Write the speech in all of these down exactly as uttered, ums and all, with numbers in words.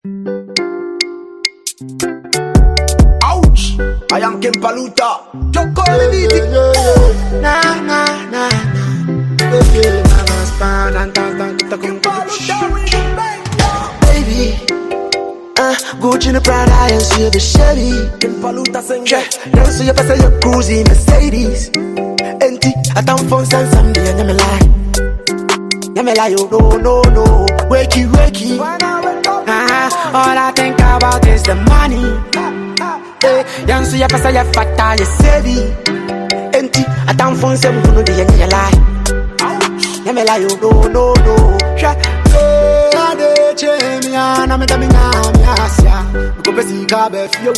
Ouch! I am Kim Paluta. Just call me beat it. Nah, nah, nah, nah. Baby, mama spand and dance, dance, dance, dance. Baby, uh, Gucci in the Prada and see the Chevy. Kim Paluta sing yeah. Now see you pass your cruisy Mercedes. Enti, I don't phone send somebody and you me lie. You me lie, oh no, no, no. Wakey, wakey. Uh, all I think about is the money. Hey, young see you pass your fat, you savvy. Enti, I don't phone send somebody and you lie. You me lie, oh no, no, no. Yeah. I'm a damn yasia. Go busy gabe fio.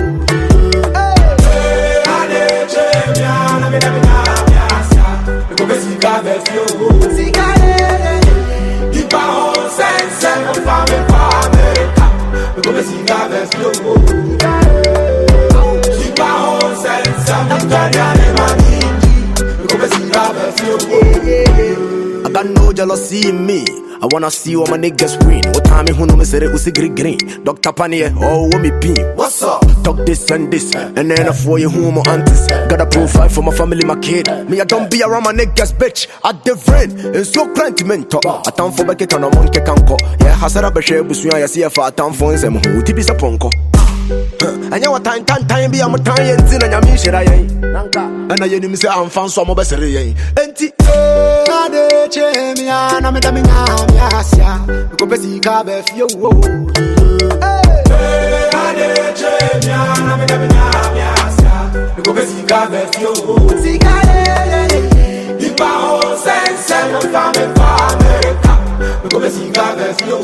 Hey, ade chemian, I'm a damn yasia. Go busy gabe fio. Sikale, di pa on sense of family for America. Go busy gabe fio. Di pa on sense of Italian money. Go busy gabe fio. I got no jealousy in me. I wanna see all my niggas win. What time who know me say it was green green. Doctor Panier, oh, what me pin. What's up? Talk this and this, and then I for you who my aunties. Got a profile for my family, my kid. Me, I don't be around my niggas, bitch. I different, and so mental. I time for back it on a monkey can't call. Yeah, Hasara Bashir, Busuya, I see a fat town for him who tip is a ponko. And you time, time, time, be a time, and sin and your mission. I ain't. And I didn't say I'm found some of us. Enti. Ade chemian, I'm a damn yasia. Go busy gabe fio. Hey, ade chemian, I'm a damn yasia. Go busy gabe fio. Sikale, di pa on sense of family for America. Go busy gabe fio.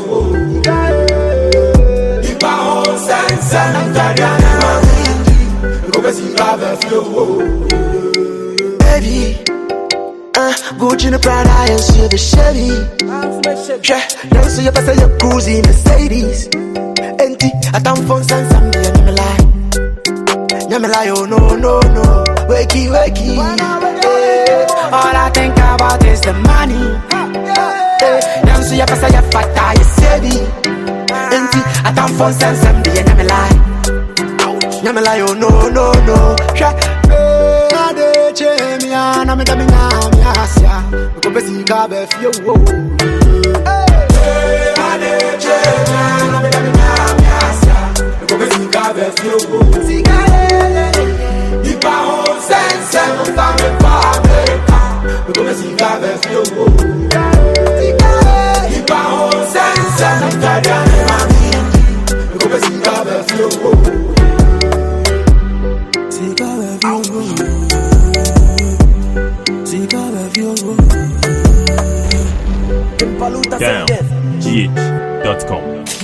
Di pa on sense of Italian money. Go busy gabe fio. Baby. Uh, Gucci in the Prada and see the Chevy. Yeah, now see you pass your cruisy Mercedes. Enti, I don't phone send somebody and you me lie. You me lie, oh no, no, no. Wakey, wakey. Hey, all I think about is the money. Hey, now see you pass your fat, you savvy. Enti, I don't phone send somebody and you me lie. You me lie, oh no, no, no. Yeah. Chemian, I'm a damn yasia. Go busy gabe fio. Hey, ade chemian, I'm a damn yasia. Go busy gabe fio. Sikale, di pa on sense of family for America. Go busy gabe fio. Sikale, di pa on sense of Italian money. Go busy gabe fio. Sikale fio. Down G H dot com